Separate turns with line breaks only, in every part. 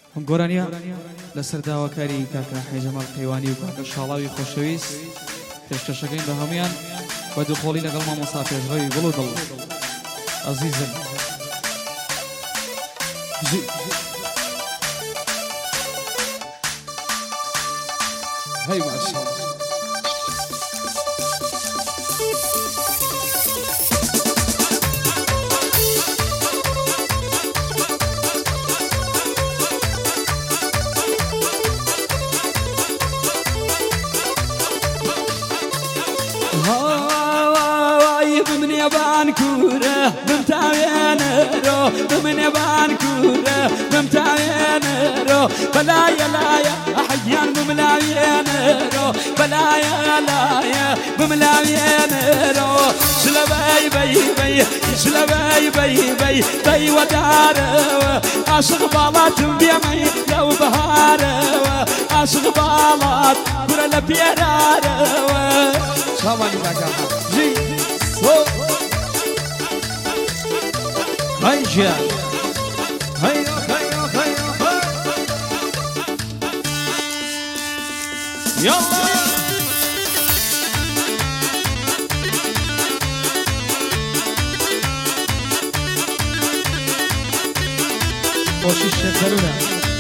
هم گۆرانیا لەسەر داواکاری کاکە حەیجەماڵ قەیوانی و کاکە شاڵاوی خۆشەویست پێشکەشەکەین بە هەمویان بە دووخۆڵی لەگەڵ مامۆستا پێشڕەوی گوڵ و دڵ عەزیزم هەی ماشاءالله
بانكورة بمتاوينرو بمن بانكورة بمتاوينرو بلايا لايا أحيان بملاوينرو بلايا لايا بملاوينرو شلباي باي باي شلباي باي باي باي ودارو عاشق بالات بيمي لو بهارو عاشق بالات كرة لبيرارو
شامانی کاکە
جي
هاي جيان
هيا هيا هيا يلا
خۆشی شێکەرونە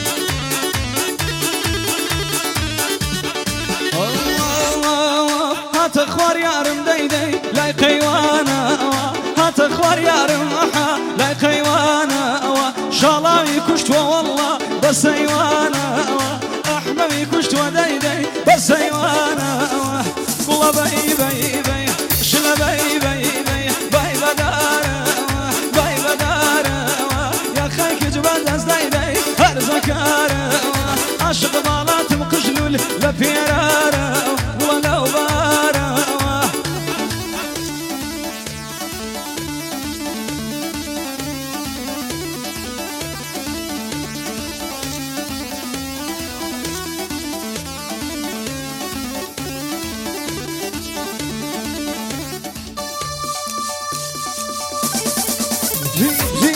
هات خوار يارم ديدي لا قيوانا هات خوار يارم لا قيوانا شالاوي كشت والله بس ايوانا احموي كشت وديدي بس ايوانا قول باي باي باي شلا باي باي باي باي بدارا باي بدارا يا خايك جبال دز ديدي هر زكارا عاشق بالات مقجلول لبيرارا ولو بارا جي جي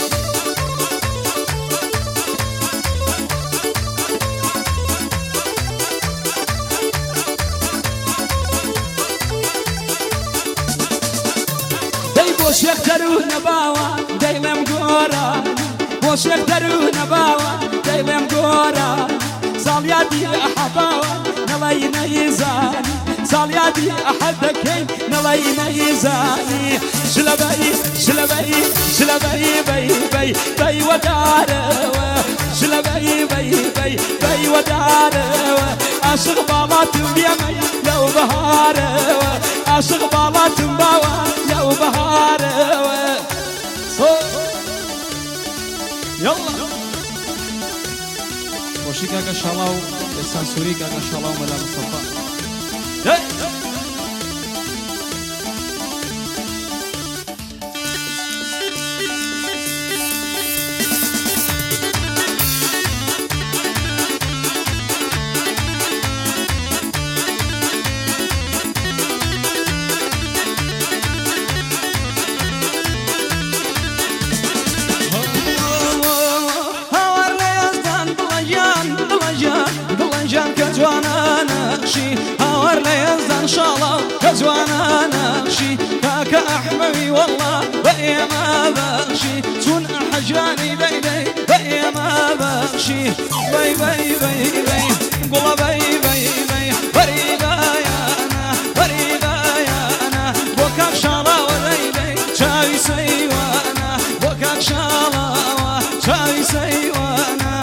بوش يقدرون باوا دايما مقورا بوش يقدرون باوا دايما مقورا صالياتي أحباوا نلاينا يزاني صالياتي أحدكين نلاينا يزاني شلباي شلباي شلباي باي باي باي وداروا شلباي باي باي باي وداروا عاشق بالات بيمي لو بهاروا عاشق بالات باوا لو بهاروا يلا
خۆشی کاکە شاڵاو ئێستا سووری کاکە شاڵاو مەلا مستەفا
كجوانا نقشي هاور ليزدان شالا كجوانا نقشي كاك أحموي والله بقي ما بخشي تون حجاني بيدي بقي ما بخشي بي بي بي بي قول بي بي بي بريدا يا أنا بريدا يا أنا بوكاك شالا وليدي شاوي سيوانا بوكاك شالا شاوي سيوانا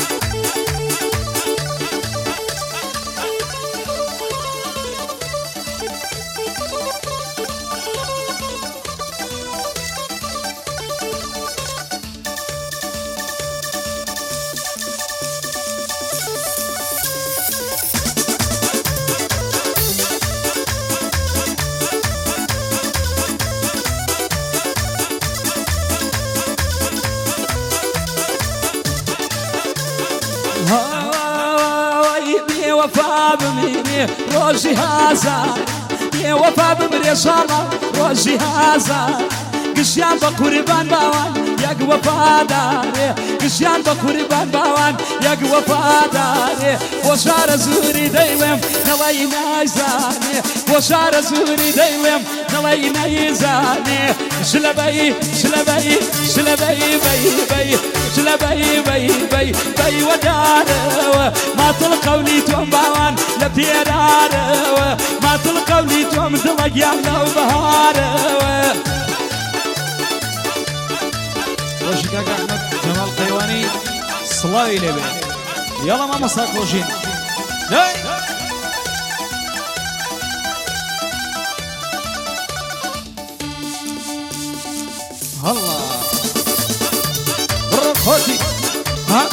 وفا بميني روجي هازا يا وفا بمري شالا روجي هازا قشيان بقربان باوان يك وفاداري قشيان بقربان باوان يك وفاداري وشار زوري ديلم نلاقي نايزاني وشار زوري ديلم نلاقي نايزاني شلبي شلبي شلبي بي بي شلبي بي بي بي ودار ما تلقوا لي توم باوان لبيرار ما تلقوا لي توم دلقيا لو بهار
روشي كاكا أحمد جمال قيواني صلاوي لبي يلا ماما ساك روشين هلا
خوتي ها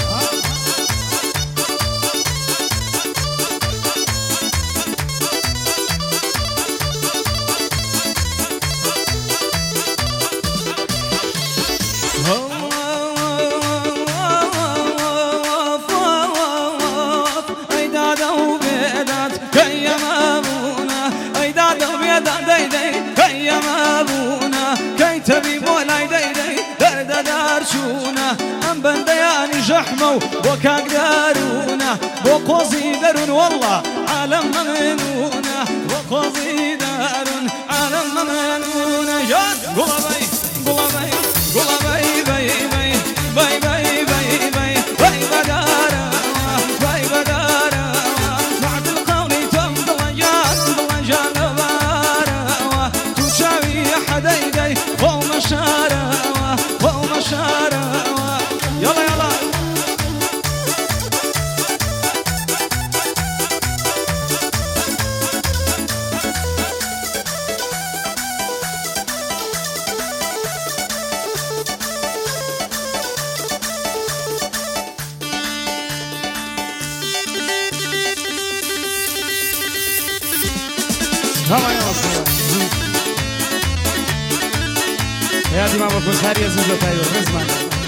ام بندياني جحمو وكاك دارونا وقوزي دارون والله عالم ممنونا وقوزي دارون عالم ممنونا جان قلبي قلبي قلبي بي بي بي بي بي بي بي بدارا بي بدارا بعد القول تم ضلجان بارا تشاوي حديدي قوم الشارع قوم الشارع يلا يلا
هلا يا يا دي ماما كوساري يا زوجة تايو رزمان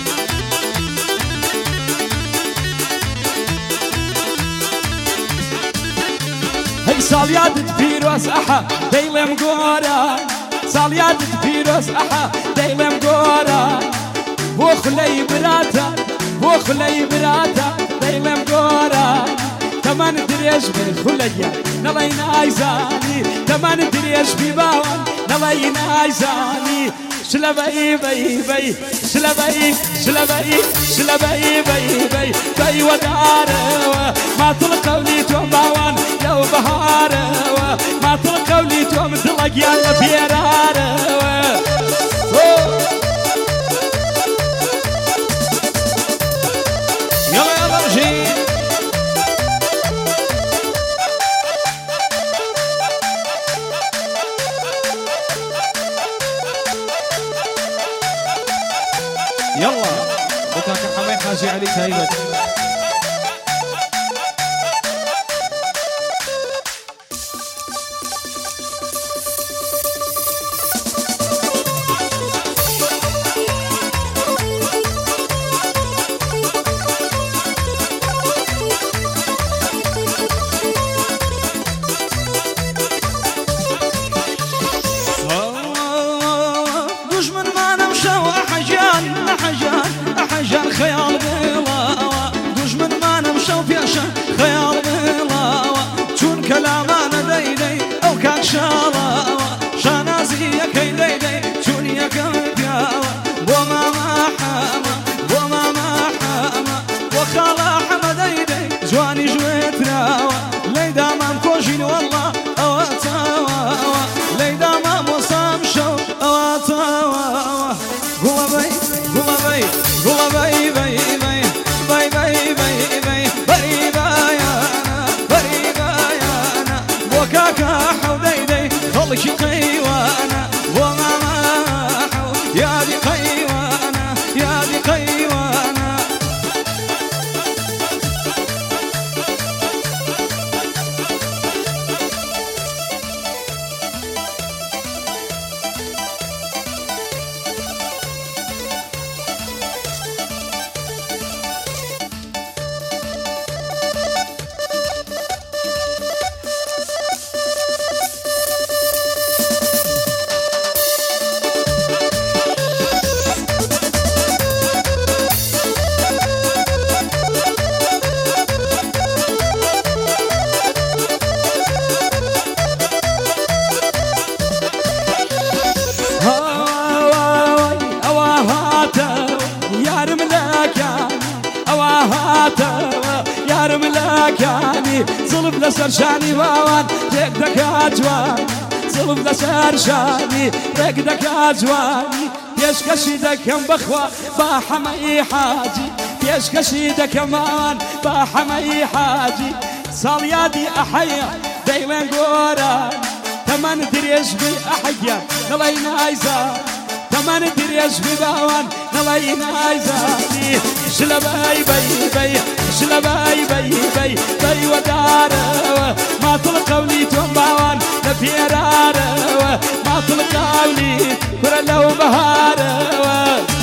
هي صاليات فيروس احا ديلم قورا صاليات فيروس احا ديلم قورا وخلي براتا وخلي براتا ديلم قورا كمان دريش بالخلية نلاقي نايزاني كمان دريش بباوان نلاقي نايزاني شلبي بي بي شلبي شلبي شلبي بي بي بي ودار ما تلقوا لي توم باوان لو بهار ما تلقوا لي توم دلق يا بيرار
يلا يلا رجي يلا بكاك حمي حاجي عليك هايبت
أحجان خيال بلاوة دجمن ما نمشو بيشان خيال بلاوة چون كلامان ديدي أو كاك شالاوة شانازي يكي ديدي چون يكم بياوة وما ما حاما وما ما حاما وخالا حما ديدي جواني جويت راوة ليدا ما مكوشين والله أواتاوة ليدا ما مصام شو أواتاوة قلبي قلبي قلبي بي بي بي بي بي بي بي بايانا بي بايانا وكاكا حوديدي خلقي قيوانا وما ماحو يا دي قيوانا يا دي قيوانا يارم لكاني ئەوە هاتەوە یارم لەکانی زڵب لەسەر شانی باوان ڕێک دەکات جوانی زڵب لەسەر شانی ڕێک دەکات جوانی پێشکەشی دەکەم بەخوا با حەمەی حاجی پێشکەشی دەکەمان با حەمەی حاجی ساڵیادی ئەحەیە دەیڵێن گۆران تەمەن درێژ بی ئەحەگیان دڵی نایزان تەمەن درێژ بی باوان دڵی نایزانی شلە بەی بەی بەی شلە بەی بەی بەی بەی وەدارەوە ماتڵ قەولی تۆم باوان لە پێرارەوە ماتڵ قەولی کورە لەو بەهارەوە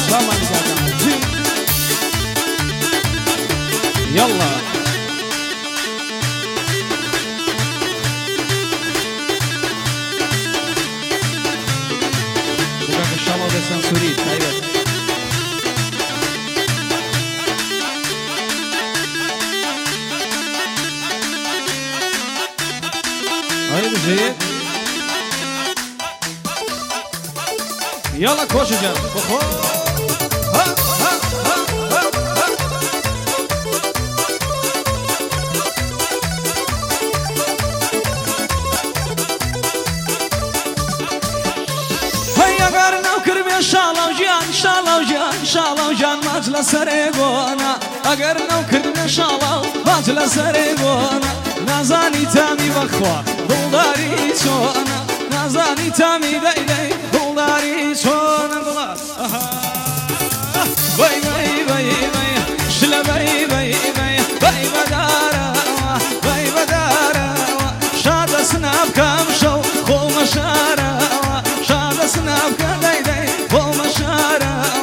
يلا بقاك إن شاء الله بسان سوريد أيوة أيوة زين يلا كوش جان بخور شاڵاو جان ماچ لە سەرێ بۆنا ئەگەر نەو کردنە شاڵاو ماچ لە سەرێ بۆنا نازانی تامی بەخوا دڵداری چۆنە نازانی تامی دەیدەی دڵداری چۆنە بڵات بەی بەی بەی بەی شلە بەی بەی بەی بەی بەدارەوە بەی بەدارەوە شادە سنابکەم شەو خۆمە شارەوە شادە سنابکە دەیدەی خۆمە شارەوە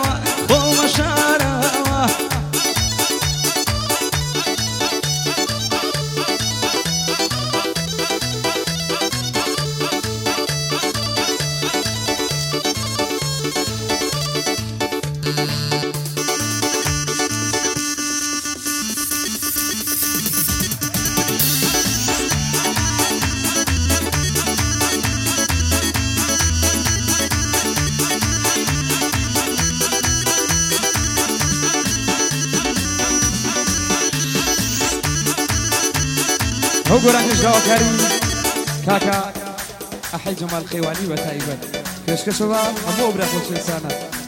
هو قرانش دواكاري كاكا أحي جمال خيواني وتايبت كشكشوا أبو برا خوش لسانا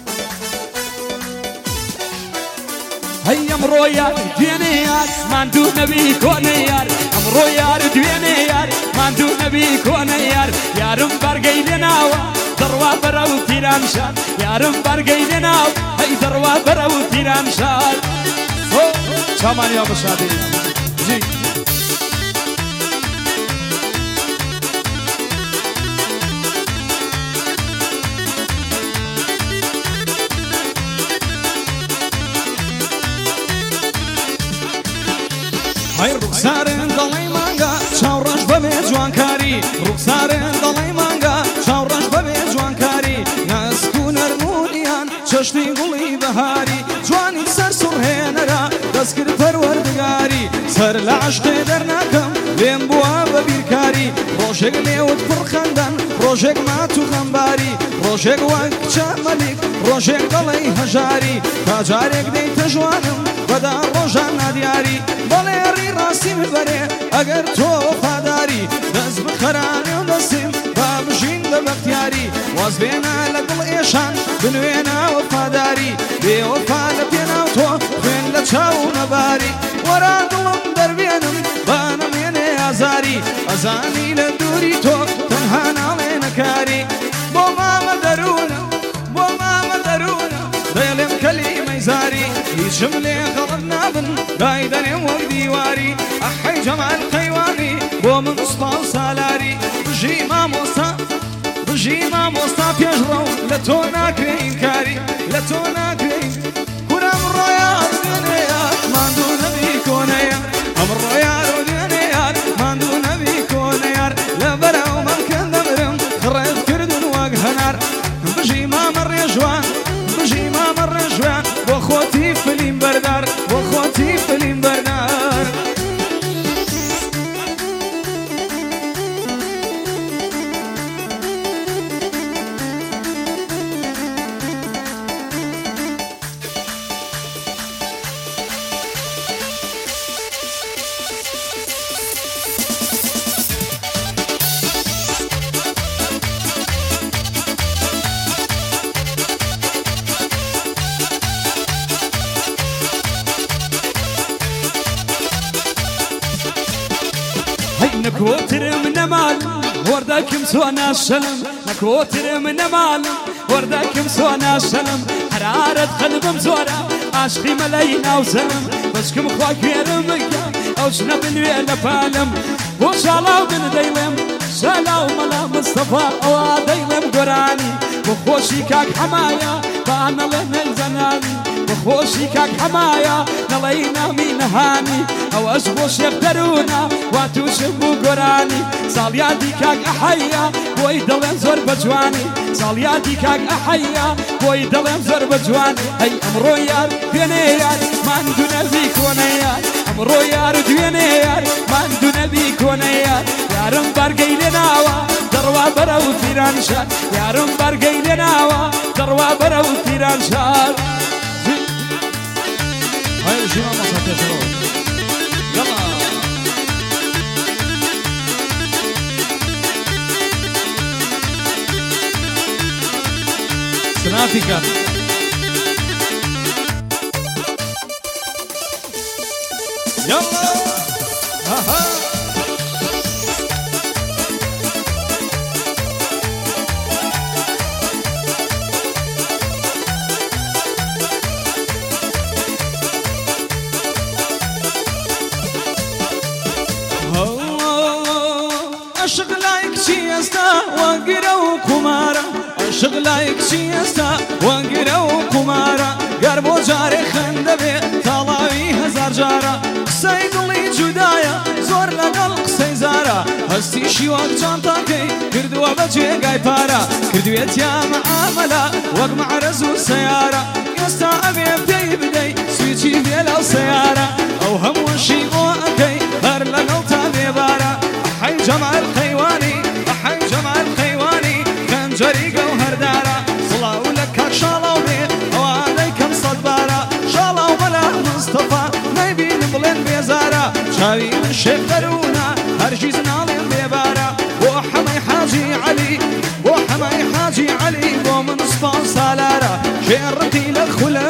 هيا مرويار دوينيار ماندو نبي كونيار مرويار دوينيار ماندو نبي كونيار يارم برقي لناوا دروا براو تيران شاد يارم برقي لناوا هي دروا براو تيران شاد هو شامان يا بشادي جي رخسارن دڵی مانگا چاوڕەش بەبێ جوانکاری رخسارن دڵی مانگا چاوڕەش بەبێ جوانکاری نەسک و نەرمونیان چەشتی گوڵی بەهاری جوانی سەر سوڕهێنەرا دەستکرد پەروەردگاری سەر لە عەشقێ دەرناکەم لێم بووە بە بیرکاری ڕۆژێک لێوت پڕ خەندەن ڕۆژێک مات و خەمباری ڕۆژێک وەک چامەلیک ڕۆژێک دەڵێی هەژاری تا جارێک دەیتە جوانم بەدا ڕۆژان نادیاری بەڵێ ڕی ڕاستی ببەرێ ئەگەر تۆ وەفاداری دەست بخەرانێ و دەستیم با بژین بە بەختیاری واز بێنە لە دڵ ئێشان بنوێنە وەفاداری بێوەفا لە پێناو تۆ خوێن لە چاو نەباری وەرا دڵم دەربێنم با نەمێنێ ئازاری ئەزانی لە دووری تۆ تەنها ناڵێنە کاری بۆ مامە دەروونە بۆ مامە دەروونە دەیڵێم کەلیمەی زاری هیچم لێ غەڵت نابن دایدەنێم وەک دیواری ئەحەی جەمال قەیوانی بۆ من ئوستا و سالاری بژی مامۆستا پێشڕەو لە تۆ ناکرێین کاری لە تۆ ناکرێین کورەم ڕۆیار دوێنێیار ماندوو نەبی کۆنەیە ئەم ڕۆیار و دوێنێیار ماندوو نەبی کۆنەیار لە بەرەو مەڵکەن دەبرم ڕێز کردن وەک هەنار بژی مامە ڕێژوان بژی مامە ڕێژوان بۆ خۆتی فلیم بەردار بۆ خۆتی فلیم بەردار نكوتر من مال ورداكم سوانا السلم نكوتر من مال ورداكم سوانا السلم حرارة قلبم زورا عاشقي ملاينا وسلم بسكم خواك يرمك او شنب الويل فالم وشالا بن ديلم شالا وملا مصطفى او ديلم قراني وخوشي كاك حمايا فانا لنا الزناني وخوشي كاك حمايا نلينا من هاني او اشبو شيخ درونا واتو شبو قراني صالياتي كاك احيا بوي دلم زور بجواني صالياتي كاك احيا بوي دلم زور بجواني اي امرو يار فيني يار ما ندو نبي كوني يار امرو يار دويني يار ما ندو نبي كوني يار يارم برقي لناوا دروا برو تيران شار يارم برقي لناوا دروا برو تيران شار
هاي شو ما صارت شنو يلا سنافيكا
يلا ها شغلايك شيستا وانقروا كمارا شغلايك شيستا وانقروا كمارا قربو جاري خندبي طلاوي هزار جارا سيدلي جدايا زور لقلق سيزارا هستي شيوك جانتاكي كردوا بجي قاي بارا كردويت يا معاملة وق مع رزو سيارة يستا أبي بدي بدي سويتي بيلا سيارة أو هم وشي وأكي هر لقلتا بيبارا حي جمع الخيواني حي جمع الخيواني خنجري جوهر دارا صلاو لك شالاو بيه وعليكم صدبارا شالاو بلا مصطفى نبي نبلن بيزارا شاوي من شيخ درونا هرجيز نالين بيبارا وحمي حاجي علي وحمي حاجي علي ومن صفان سالارا شيرتي للخلا